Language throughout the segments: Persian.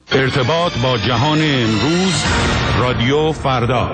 ارتباط با جهان امروز، رادیو فردا.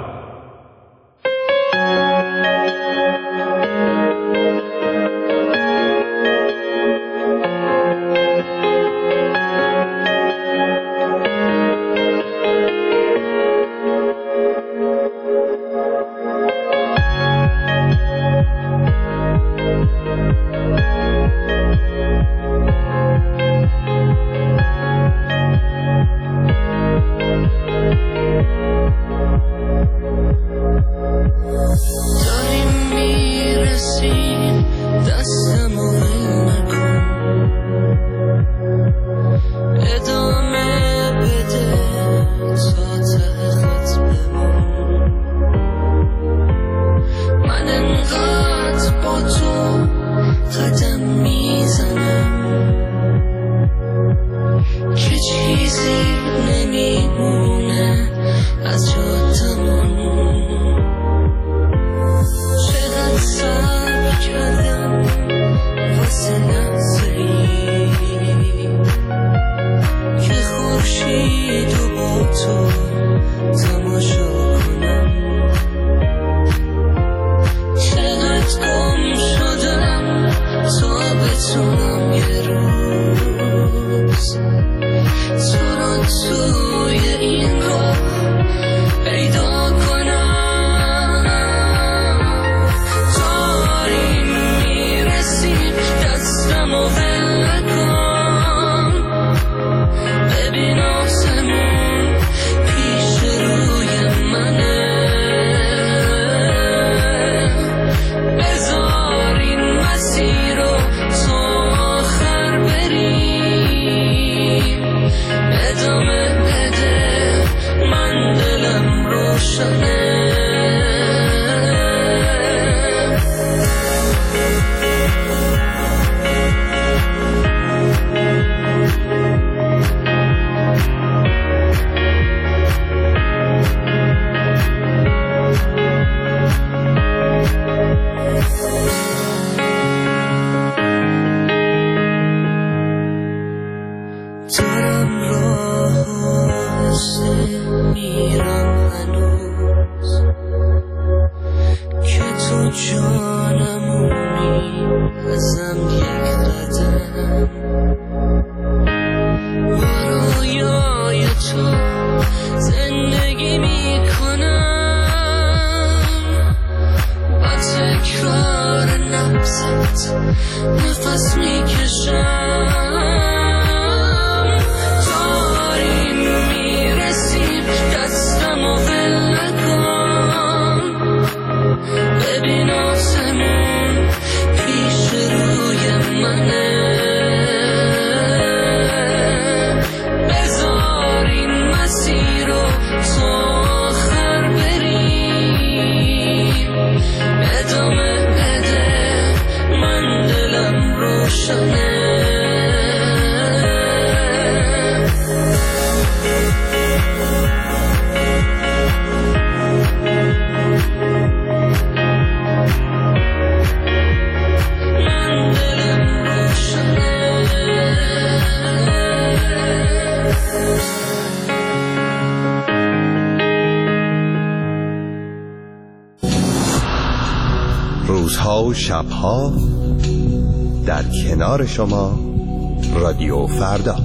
روزها و شبها در کنار شما، رادیو فردا.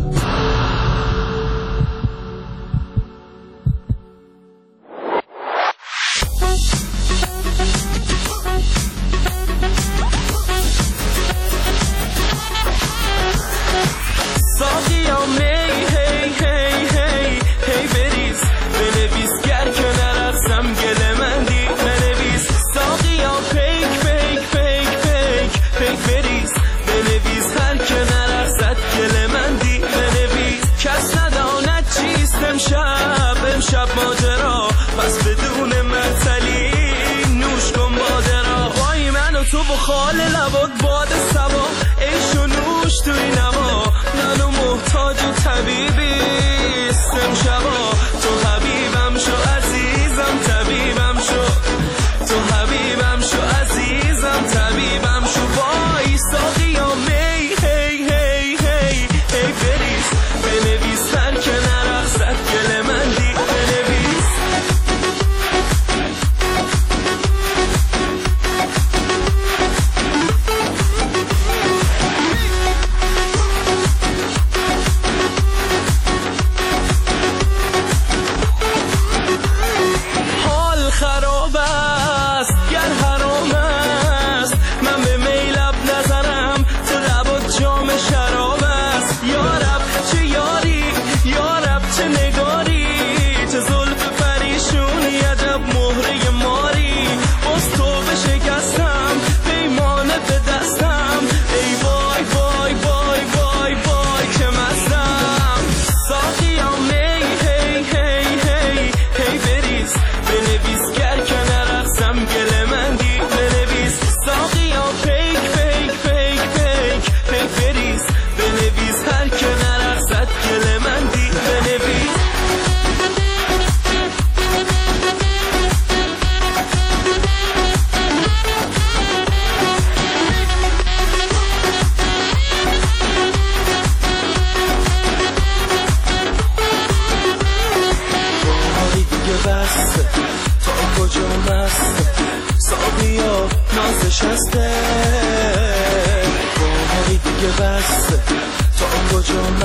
امشب ماجرا پس بدون معطلی نوش کن باده را. وای من و تو با خال لبات باد سبا عیش و نوش توی نما، منو محتاج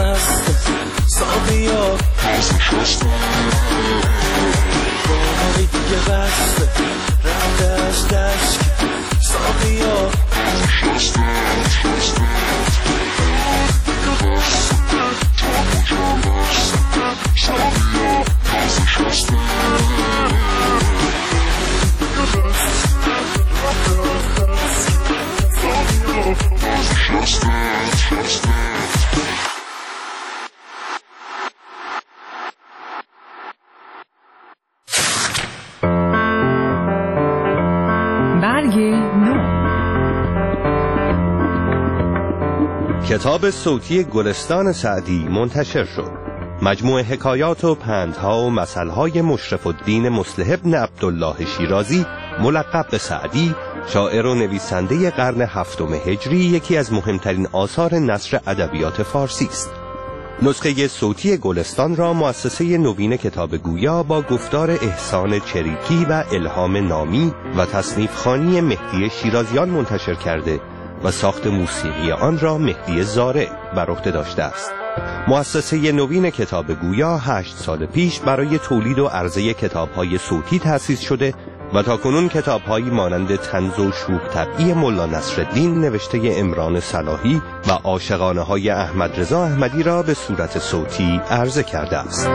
بست ساقیا باری دیگه بست رفتش دشک ساقیا کتاب صوتی گلستان سعدی منتشر شد. مجموعه حکایات و پندها و مثلهای مشرف الدین مصلح بن عبدالله شیرازی ملقب به سعدی، شاعر و نویسنده قرن هفتم هجری، یکی از مهمترین آثار نثر ادبیات فارسی است. نسخه صوتی گلستان را مؤسسه نوین کتاب گویا با گفتار احسان چریکی و الهام نامی و تصنیف خوانی مهدی شیرازیان منتشر کرده و ساخت موسیقی آن را مهدی زارع بر عهده داشته است. مؤسسه نوین کتاب گویا 8 سال پیش برای تولید و عرضه کتاب‌های صوتی تأسیس شده و تاکنون کتاب‌هایی مانند طنز و شوخ طبعی ملا نصرالدین نوشته عمران صلاحی و عاشقانه‌های احمد رضا احمدی را به صورت صوتی عرضه کرده است.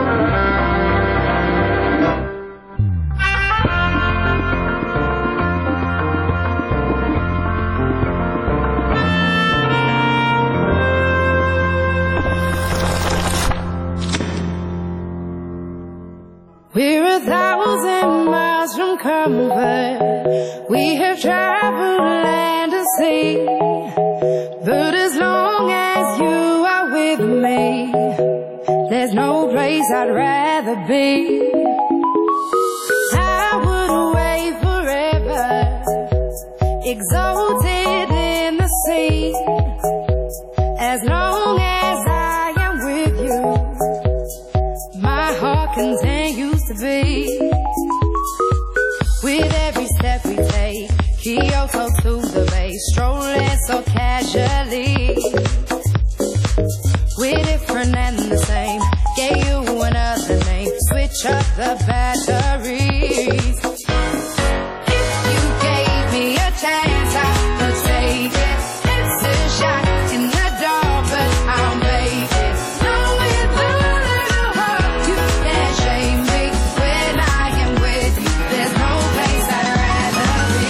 We're 1,000 miles from comfort. We have traveled land and sea. But as long as you are with me, there's no place I'd rather be. I would wait forever, exalted in the sea. As long as I am with you, my heart continues to beat. With every step we take, Kyoto to the bay, strolling so casually. We're different and the same, gave you another name, switch up the batteries. If you gave me a chance, I would take it. It's a shot in the dark, but I'll make it. Knowing that you can't shame me when I am with you. There's no place I'd rather be.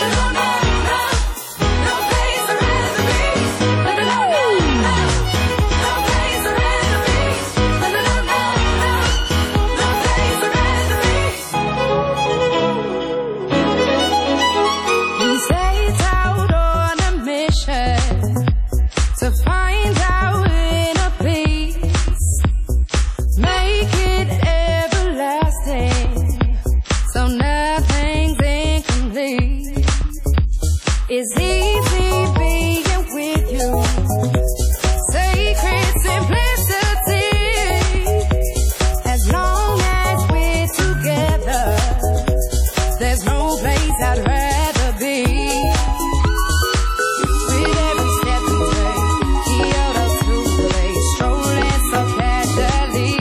No place I'd rather be. No place I'd rather be. No place I'd rather be. He sets out on a mission to find out inner peace, make it everlasting, so nothing's incomplete. It's easy being with you, sacred simplicity. As long as we're together, there's no place I'd rather be. With every step we take, Kyoto to the bay, strolling so casually.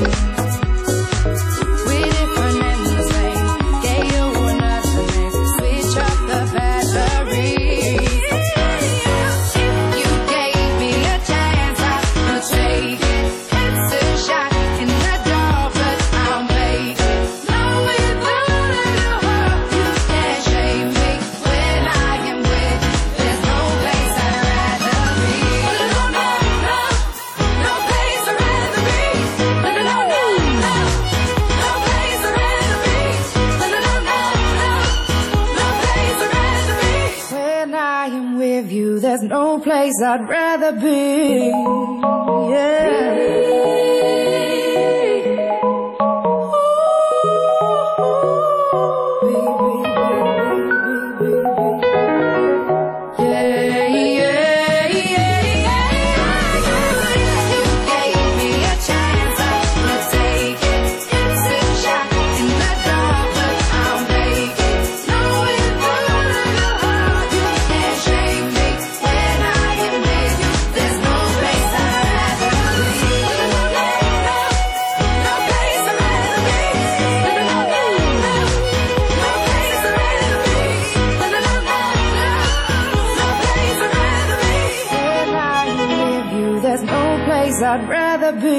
We're different and the same, gave you another name, switch up the batteries. If you gave me a chance, I would take it. It's a shot in the dark, but I'll make it. Knowing that you can't shame me when I am with you. There's no place I'd rather be. No place I'd rather be. No place I'd rather be. No place I'd rather be. When I am with you, there's no place I'd rather be. There's no place I'd rather be. I'd rather be.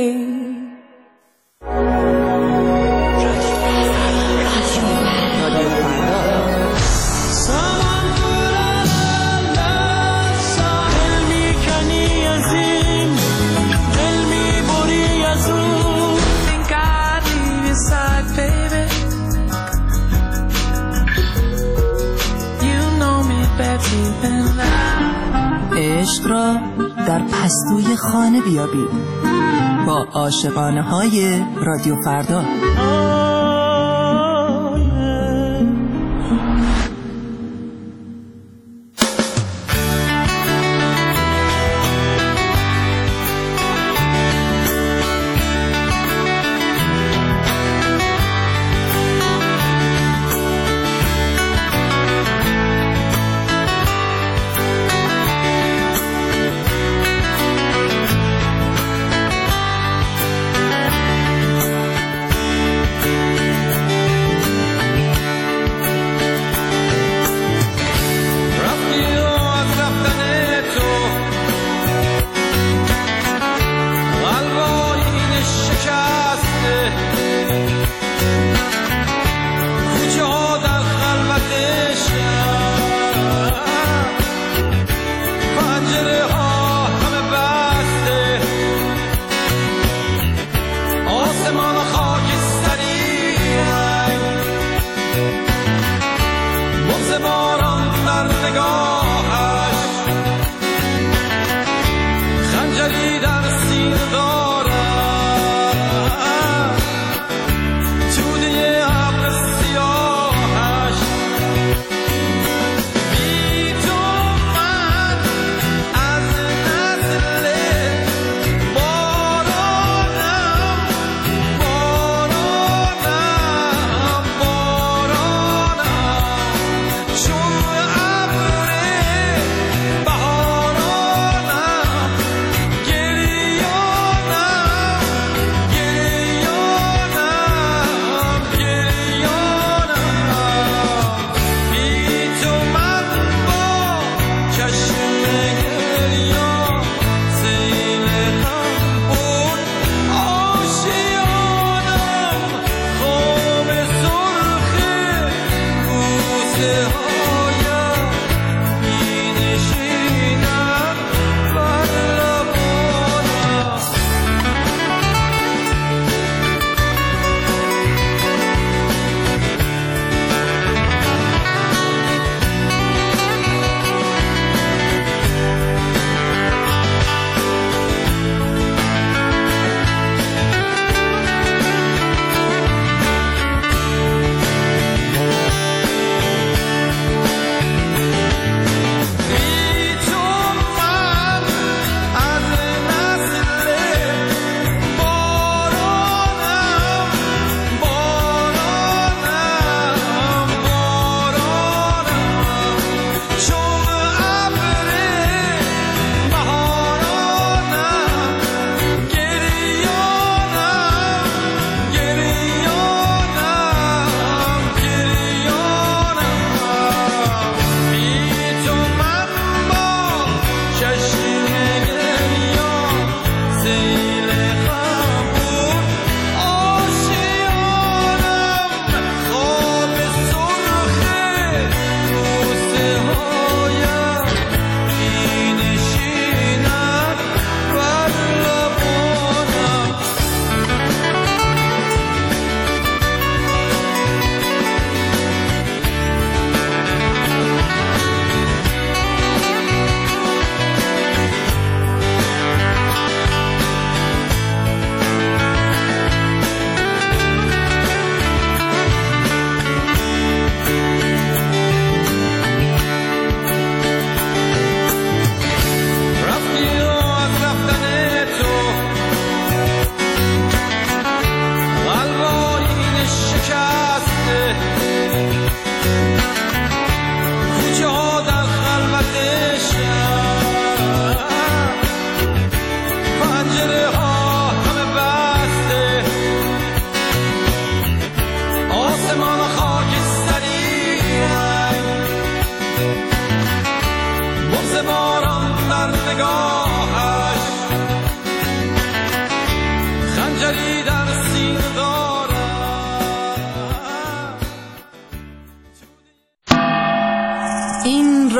عشق را در پستوی خانه بیابید با عاشقانه های رادیو فردا.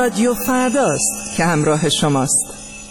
رادیو فرداست که همراه شماست.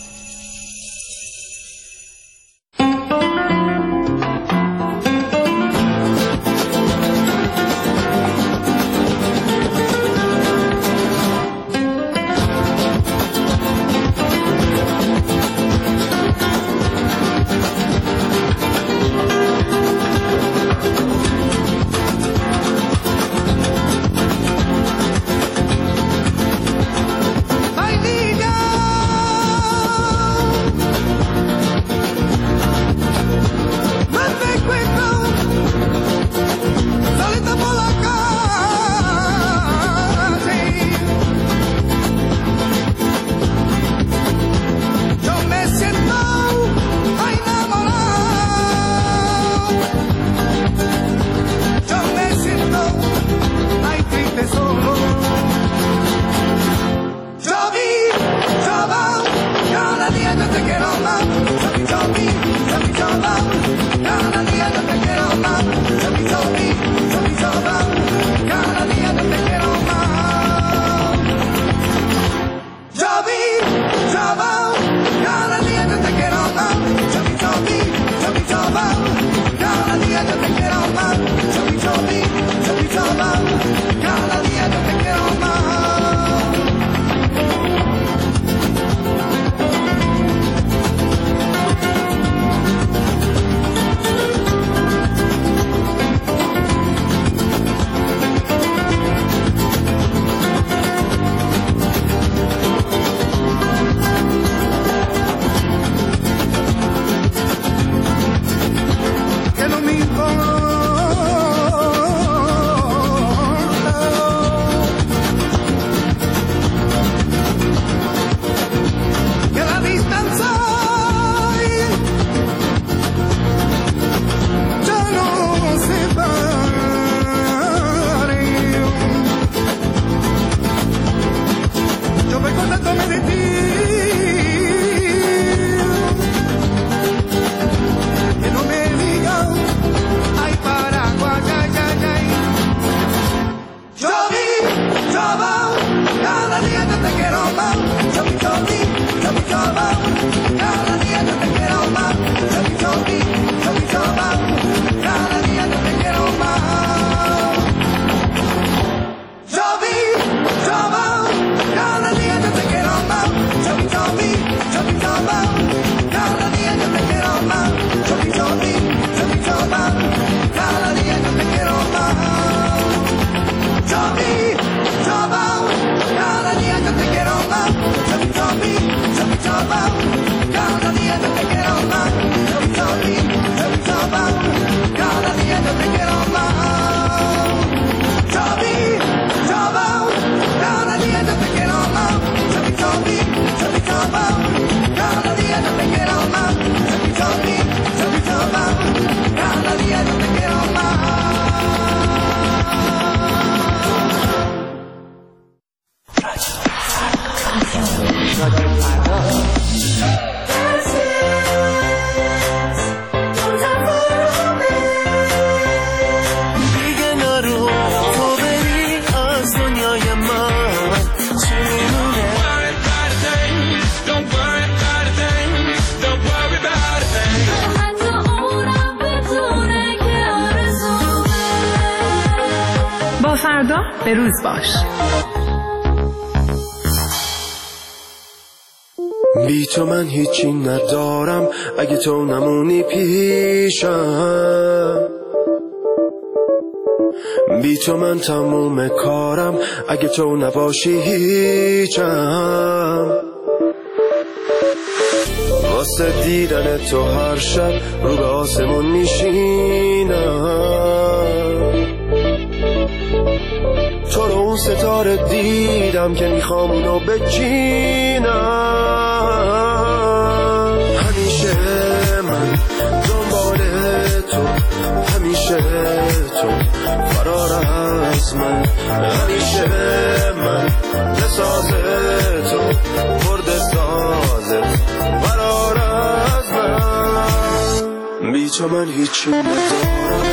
فردا به روز باش. بی تو من هیچی ندارم، اگه تو نمونی پیشم. بی تو من تموم کارم، اگه تو نباشی هیچم. واسه دیدن تو هر شب رو به آسمون میشینم. تو رو اون ستاره دیدم که میخوام اونو بچینم. همیشه من دنبال تو، همیشه تو فرار از من. همیشه من بساز تو، برد سازت فرار از من. بی تو من هیچی ندارم.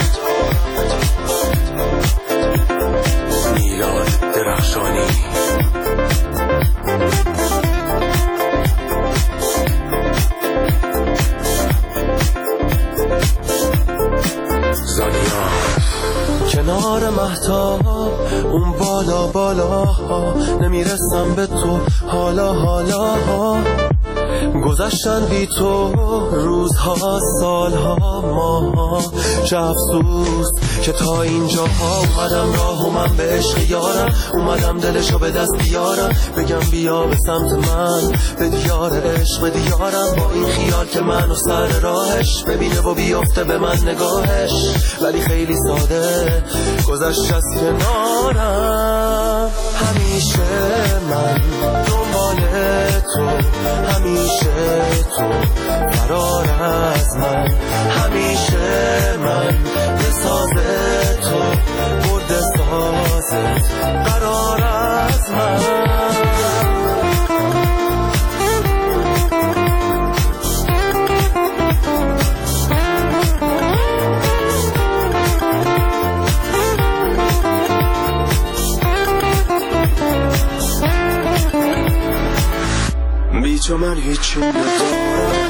میلاد درخشانی. مهتاب اون بالا بالاها، نمیرسم به تو حالا حالا. گذشتن بی تو روزها سالها ماها، چه افسوس که تا اینجا ها اومدم راه و من به عشق یارم، اومدم دلشو به دست بیارم، بگم بیا به سمت من به دیار عشق به دیارم، با این خیال که منو سر راهش ببینه و بیافته به من نگاهش، ولی خیلی ساده گذشت از کنارم. همیشه من دنبال تو، همیشه تو فرار از من، همیشه من بساز تو برد سازت قرار از من. بی تو من هیچی ندارم.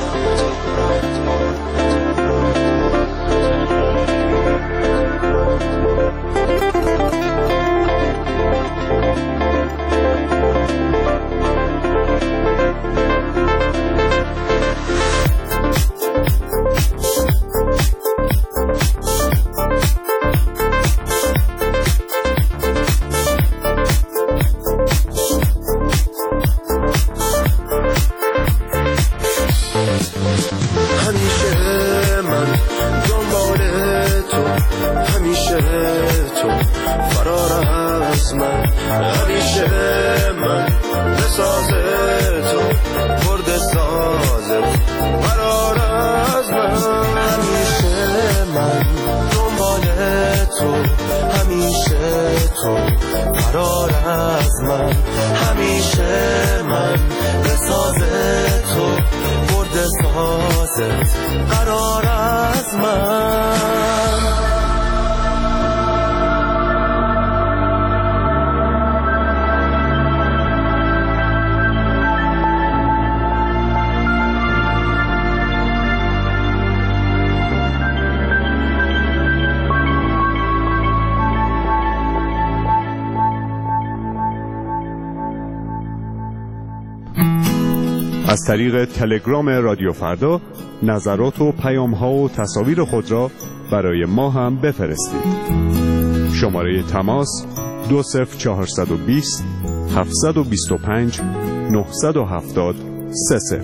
از طریق تلگرام رادیو فردا نظرات و پیام‌ها و تصاویر خود را برای ما هم بفرستید. شماره تماس 20420 725 970 30.